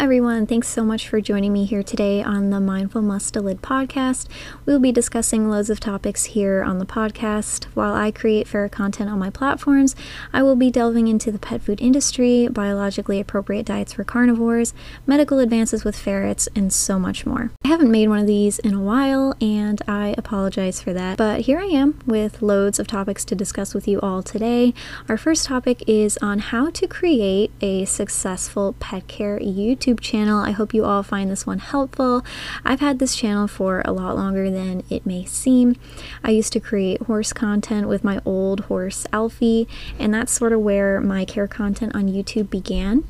everyone, thanks so much for joining me here today on the Mindful Mustelid podcast. We'll be discussing loads of topics here on the podcast. While I create ferret content on my platforms, I will be delving into the pet food industry, biologically appropriate diets for carnivores, medical advances with ferrets, and so much more. I haven't made one of these in a while, and I apologize for that, but here I am with loads of topics to discuss with you all today. Our first topic is on how to create a successful pet care YouTube channel. I hope you all find this one helpful. I've had this channel for a lot longer than it may seem. I used to create horse content with my old horse Alfie, and that's sort of where my care content on YouTube began.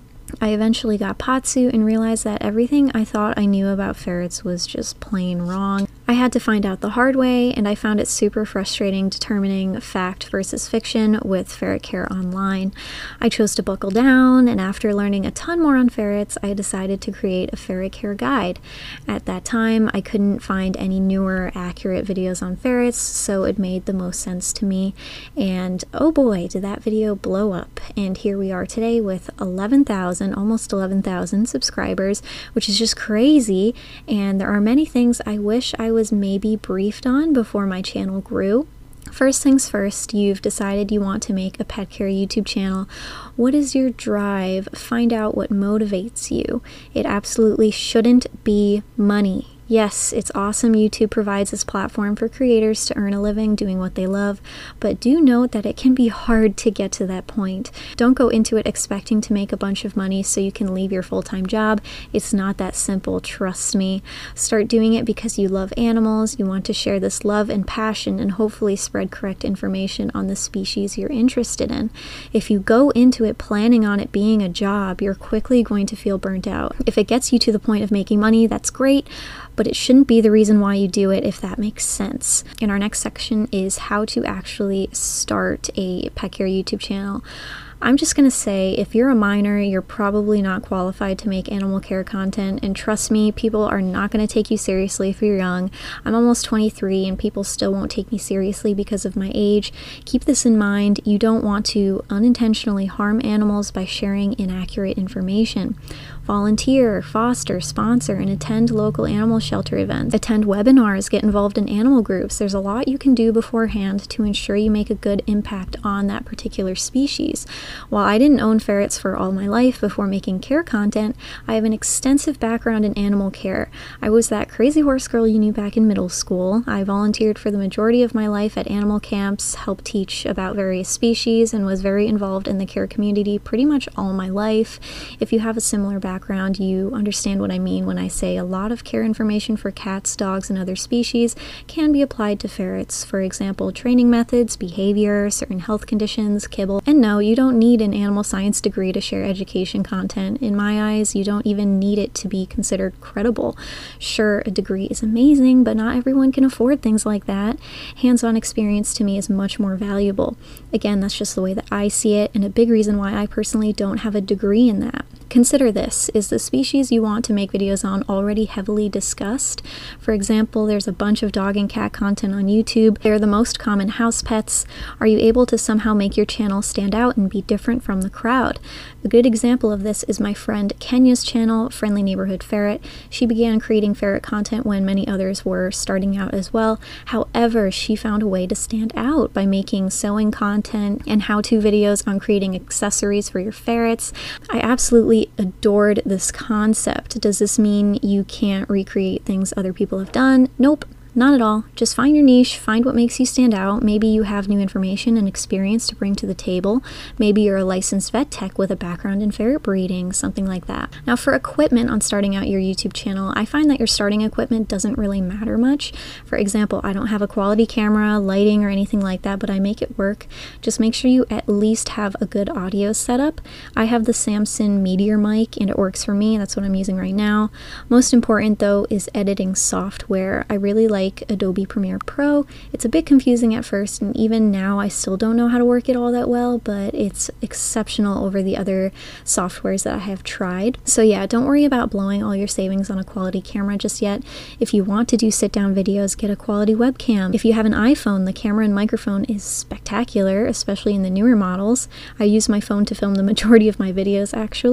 I eventually got Patsu and realized that everything I thought I knew about ferrets was just plain wrong. I had to find out the hard way, and I found it super frustrating determining fact versus fiction with ferret care online. I chose to buckle down, and after learning a ton more on ferrets, I decided to create a ferret care guide. At that time, I couldn't find any newer, accurate videos on ferrets, so it made the most sense to me. And oh boy, did that video blow up. And here we are today with 11,000, almost 11,000 subscribers, which is just crazy. And there are many things I wish I was maybe briefed on before my channel grew. First things first, you've decided you want to make a pet care YouTube channel. What is your drive? Find out what motivates you. It absolutely shouldn't be money. Yes, it's awesome YouTube provides this platform for creators to earn a living doing what they love, but do note that it can be hard to get to that point. Don't go into it expecting to make a bunch of money so you can leave your full-time job. It's not that simple, trust me. Start doing it because you love animals, you want to share this love and passion, and hopefully spread correct information on the species you're interested in. If you go into it planning on it being a job, you're quickly going to feel burnt out. If it gets you to the point of making money, that's great, but it shouldn't be the reason why you do it, if that makes sense. And our next section is how to actually start a pet care YouTube channel. I'm just going to say, if you're a minor, you're probably not qualified to make animal care content, and trust me, people are not going to take you seriously if you're young. I'm almost 23 and people still won't take me seriously because of my age. Keep this in mind, you don't want to unintentionally harm animals by sharing inaccurate information. Volunteer, foster, sponsor, and attend local animal shelter events. Attend webinars, get involved in animal groups. There's a lot you can do beforehand to ensure you make a good impact on that particular species. While I didn't own ferrets for all my life before making care content, I have an extensive background in animal care. I was that crazy horse girl you knew back in middle school. I volunteered for the majority of my life at animal camps, helped teach about various species, and was very involved in the care community pretty much all my life. If you have a similar background, you understand what I mean when I say a lot of care information for cats, dogs, and other species can be applied to ferrets. For example, training methods, behavior, certain health conditions, kibble. And no, you don't need an animal science degree to share education content. In my eyes, you don't even need it to be considered credible. Sure, a degree is amazing, but not everyone can afford things like that. Hands-on experience to me is much more valuable. Again, that's just the way that I see it, and a big reason why I personally don't have a degree in that. Consider this, is the species you want to make videos on already heavily discussed? For example, there's a bunch of dog and cat content on YouTube. They're the most common house pets. Are you able to somehow make your channel stand out and be different from the crowd? A good example of this is my friend Kenya's channel, Friendly Neighborhood Ferret. She began creating ferret content when many others were starting out as well. However, she found a way to stand out by making sewing content and how-to videos on creating accessories for your ferrets. I absolutely adored this concept. Does this mean you can't recreate things other people have done? Nope. Not at all. Just find your niche, find what makes you stand out. Maybe you have new information and experience to bring to the table. Maybe you're a licensed vet tech with a background in ferret breeding, something like that. Now for equipment on starting out your YouTube channel, I find that your starting equipment doesn't really matter much. For example, I don't have a quality camera, lighting, or anything like that, but I make it work. Just make sure you at least have a good audio setup. I have the Samson Meteor mic and it works for me. That's what I'm using right now. Most important though is editing software. I really like Adobe Premiere Pro. It's a bit confusing at first, and even now I still don't know how to work it all that well, but it's exceptional over the other softwares that I have tried. So yeah, don't worry about blowing all your savings on a quality camera just yet. If you want to do sit-down videos, get a quality webcam. If you have an iPhone, the camera and microphone is spectacular, especially in the newer models. I use my phone to film the majority of my videos actually.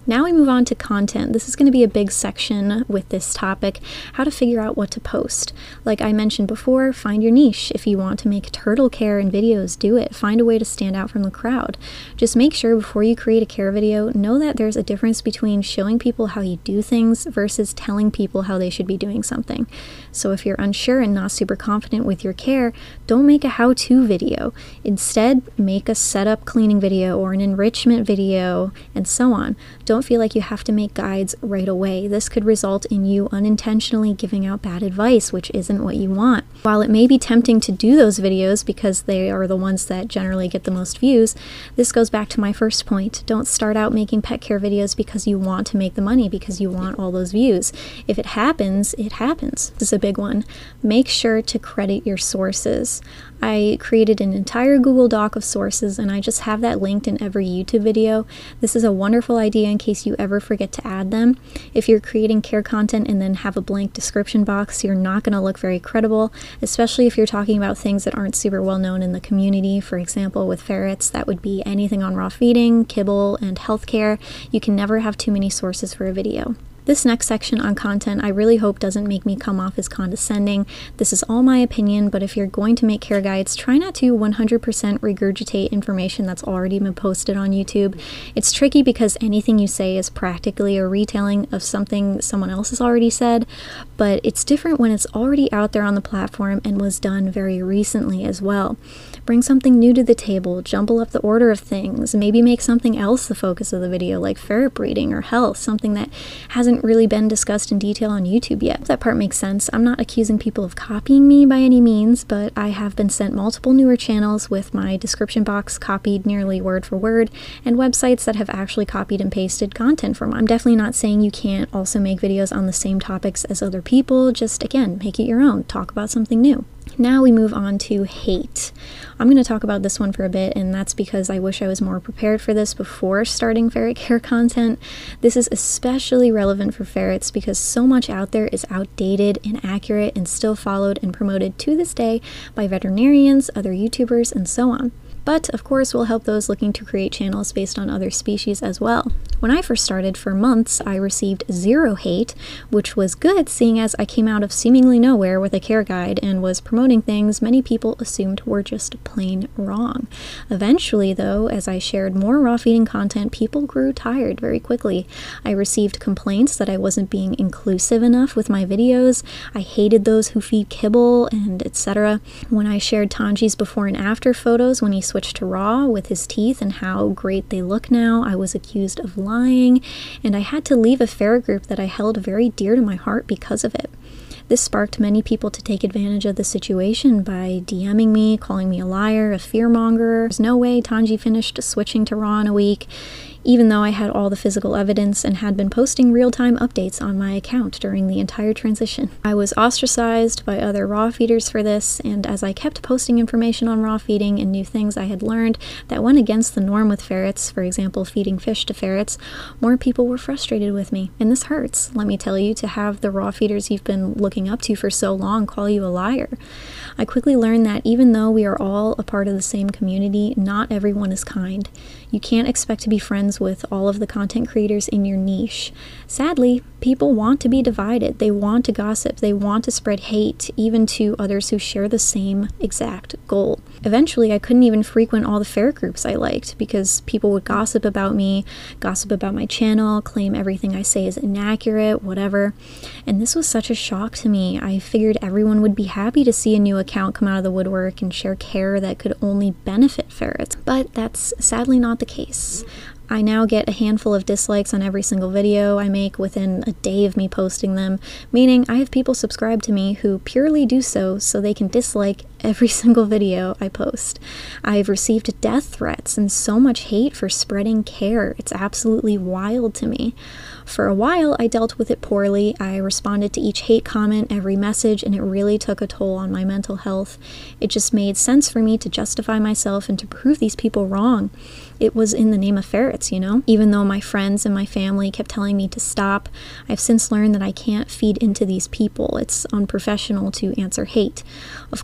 Now we move on to content. This is going to be a big section with this topic, how to figure out what to post. Like I mentioned before, find your niche. If you want to make turtle care in videos, do it. Find a way to stand out from the crowd. Just make sure before you create a care video, know that there's a difference between showing people how you do things versus telling people how they should be doing something. So if you're unsure and not super confident with your care, don't make a how-to video. Instead, make a setup cleaning video or an enrichment video and so on. Don't feel like you have to make guides right away. This could result in you unintentionally giving out bad advice, which isn't what you want. While it may be tempting to do those videos because they are the ones that generally get the most views, this goes back to my first point. Don't start out making pet care videos because you want to make the money, because you want all those views. If it happens, it happens. This is a big one. Make sure to credit your sources. I created an entire Google Doc of sources, and I just have that linked in every YouTube video. This is a wonderful idea in case you ever forget to add them. If you're creating care content and then have a blank description box, you're not going to look very credible, especially if you're talking about things that aren't super well known in the community. For example, with ferrets, that would be anything on raw feeding, kibble, and healthcare. You can never have too many sources for a video. This next section on content I really hope doesn't make me come off as condescending. This is all my opinion, but if you're going to make care guides, try not to 100% regurgitate information that's already been posted on YouTube. It's tricky because anything you say is practically a retelling of something someone else has already said, but it's different when it's already out there on the platform and was done very recently as well. Bring something new to the table, jumble up the order of things, maybe make something else the focus of the video, like ferret breeding or health, something that hasn't really been discussed in detail on YouTube yet. If that part makes sense. I'm not accusing people of copying me by any means, but I have been sent multiple newer channels with my description box copied nearly word for word, and websites that have actually copied and pasted content from. I'm definitely not saying you can't also make videos on the same topics as other people, just again, make it your own, talk about something new. Now we move on to hate. I'm going to talk about this one for a bit, and that's because I wish I was more prepared for this before starting ferret care content. This is especially relevant for ferrets because so much out there is outdated, inaccurate, and still followed and promoted to this day by veterinarians, other YouTubers, and so on. But, of course, will help those looking to create channels based on other species as well. When I first started, for months, I received 0 hate, which was good seeing as I came out of seemingly nowhere with a care guide and was promoting things many people assumed were just plain wrong. Eventually, though, as I shared more raw feeding content, people grew tired very quickly. I received complaints that I wasn't being inclusive enough with my videos. I hated those who feed kibble and etc. When I shared Tanji's before and after photos when he switched to raw with his teeth and how great they look now, I was accused of lying, and I had to leave a ferret group that I held very dear to my heart because of it. This sparked many people to take advantage of the situation by DMing me, calling me a liar, a fearmonger. There's no way Tanji finished switching to raw in a week, even though I had all the physical evidence and had been posting real-time updates on my account during the entire transition. I was ostracized by other raw feeders for this, and as I kept posting information on raw feeding and new things I had learned that went against the norm with ferrets, for example feeding fish to ferrets, more people were frustrated with me. And this hurts, let me tell you, to have the raw feeders you've been looking up to for so long call you a liar. I quickly learned that even though we are all a part of the same community, not everyone is kind. You can't expect to be friends with all of the content creators in your niche. Sadly, people want to be divided. They want to gossip. They want to spread hate, even to others who share the same exact goal. Eventually, I couldn't even frequent all the ferret groups I liked because people would gossip about me, gossip about my channel, claim everything I say is inaccurate, whatever. And this was such a shock to me. I figured everyone would be happy to see a new account come out of the woodwork and share care that could only benefit ferrets. But that's sadly not the case. I now get a handful of dislikes on every single video I make within a day of me posting them, meaning I have people subscribe to me who purely do so they can dislike every single video I post. I've received death threats and so much hate for spreading care. It's absolutely wild to me. For a while, I dealt with it poorly. I responded to each hate comment, every message, and it really took a toll on my mental health. It just made sense for me to justify myself and to prove these people wrong. It was in the name of ferrets, you know? Even though my friends and my family kept telling me to stop, I've since learned that I can't feed into these people. It's unprofessional to answer hate. Of course, not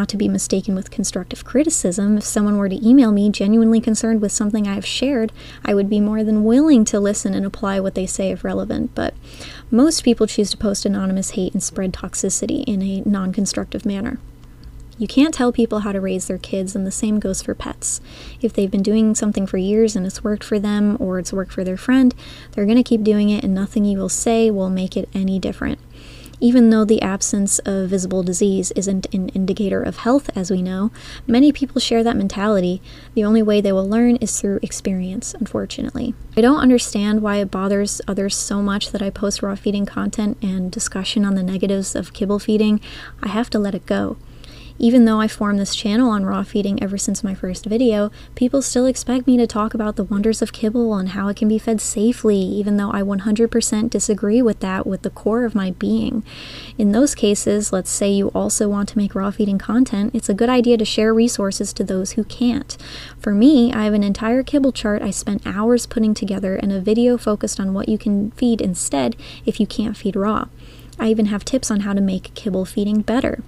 not to be mistaken with constructive criticism. If someone were to email me genuinely concerned with something I have shared, I would be more than willing to listen and apply what they say if relevant, but most people choose to post anonymous hate and spread toxicity in a non-constructive manner. You can't tell people how to raise their kids, and the same goes for pets. If they've been doing something for years and it's worked for them or it's worked for their friend, they're going to keep doing it, and nothing you will say will make it any different. Even though the absence of visible disease isn't an indicator of health, as we know, many people share that mentality. The only way they will learn is through experience, unfortunately. I don't understand why it bothers others so much that I post raw feeding content and discussion on the negatives of kibble feeding. I have to let it go. Even though I formed this channel on raw feeding ever since my first video, people still expect me to talk about the wonders of kibble and how it can be fed safely, even though I 100% disagree with that with the core of my being. In those cases, let's say you also want to make raw feeding content, it's a good idea to share resources to those who can't. For me, I have an entire kibble chart I spent hours putting together and a video focused on what you can feed instead if you can't feed raw. I even have tips on how to make kibble feeding better.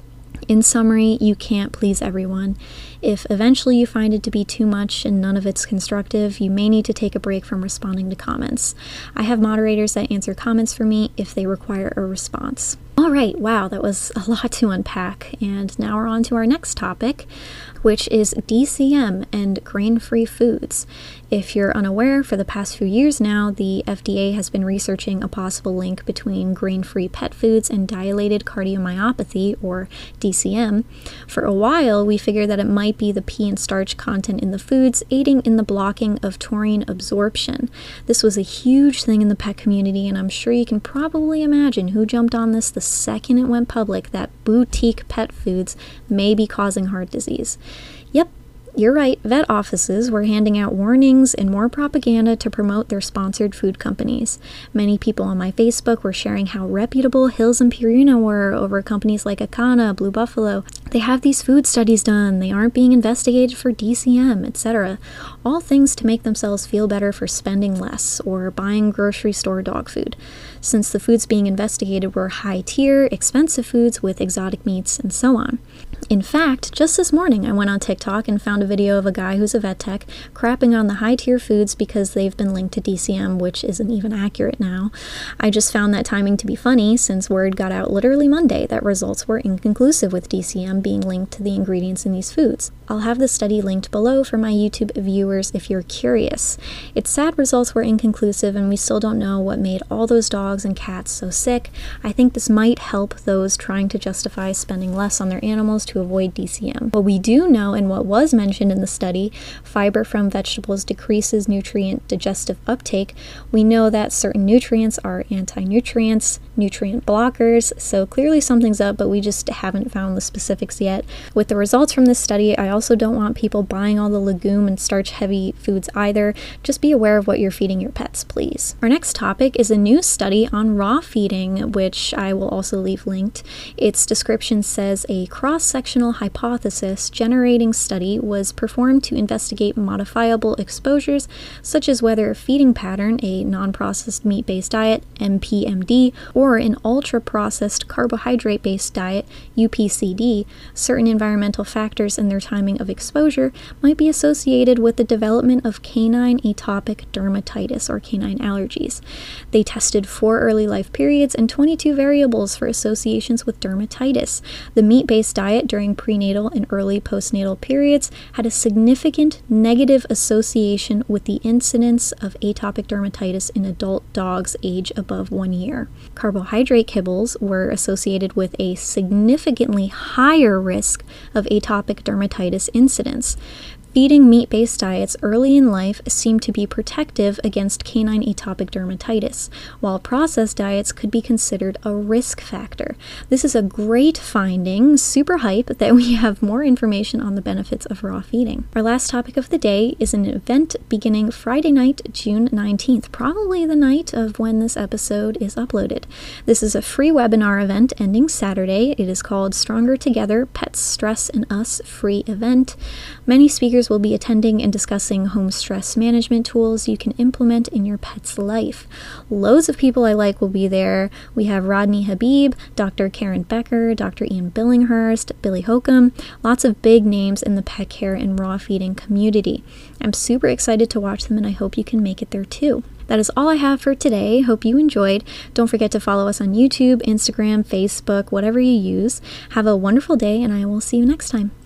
In summary, you can't please everyone. If eventually you find it to be too much and none of it's constructive, you may need to take a break from responding to comments. I have moderators that answer comments for me if they require a response. Alright, wow, that was a lot to unpack, and now we're on to our next topic, which is DCM and grain-free foods. If you're unaware, for the past few years now, the FDA has been researching a possible link between grain-free pet foods and dilated cardiomyopathy, or DCM. For a while, we figured that it might be the pea and starch content in the foods aiding in the blocking of taurine absorption. This was a huge thing in the pet community, and I'm sure you can probably imagine who jumped on this the second it went public that boutique pet foods may be causing heart disease. Yep, you're right, vet offices were handing out warnings and more propaganda to promote their sponsored food companies. Many people on my Facebook were sharing how reputable Hills and Purina were over companies like Akana, Blue Buffalo. They have these food studies done, they aren't being investigated for DCM, etc. All things to make themselves feel better for spending less or buying grocery store dog food, since the foods being investigated were high-tier, expensive foods with exotic meats and so on. In fact, just this morning I went on TikTok and found a video of a guy who's a vet tech crapping on the high-tier foods because they've been linked to DCM, which isn't even accurate now. I just found that timing to be funny since word got out literally Monday that results were inconclusive with DCM being linked to the ingredients in these foods. I'll have the study linked below for my YouTube viewers if you're curious. It's sad results were inconclusive and we still don't know what made all those dogs and cats so sick. I think this might help those trying to justify spending less on their animals to avoid DCM. What we do know, and what was mentioned in the study, fiber from vegetables decreases nutrient digestive uptake. We know that certain nutrients are anti-nutrients, nutrient blockers, so clearly something's up, but we just haven't found the specifics yet. With the results from this study, I also don't want people buying all the legume and starch-heavy foods either. Just be aware of what you're feeding your pets, please. Our next topic is a new study on raw feeding, which I will also leave linked. Its description says a cross-sectional hypothesis generating study was performed to investigate modifiable exposures, such as whether a feeding pattern, a non-processed meat-based diet, MPMD, or an ultra-processed carbohydrate-based diet, UPCD, certain environmental factors and their timing of exposure might be associated with the development of canine atopic dermatitis, or canine allergies. They tested 4 early life periods and 22 variables for associations with dermatitis. The meat-based diet during prenatal and early postnatal periods had a significant negative association with the incidence of atopic dermatitis in adult dogs age above 1 year. Carbohydrate kibbles were associated with a significantly higher risk of atopic dermatitis incidence. Feeding meat-based diets early in life seemed to be protective against canine atopic dermatitis, while processed diets could be considered a risk factor. This is a great finding, super hype that we have more information on the benefits of raw feeding. Our last topic of the day is an event beginning Friday night, June 19th, probably the night of when this episode is uploaded. This is a free webinar event ending Saturday. It is called Stronger Together, Pets, Stress, and Us free event. Many speakers speakers will be attending and discussing home stress management tools you can implement in your pet's life. Loads of people I like will be there. We have Rodney Habib, Dr. Karen Becker, Dr. Ian Billinghurst, Billy Holcomb, lots of big names in the pet care and raw feeding community. I'm super excited to watch them, and I hope you can make it there too. That is all I have for today. Hope you enjoyed. Don't forget to follow us on YouTube, Instagram, Facebook, whatever you use. Have a wonderful day, and I will see you next time.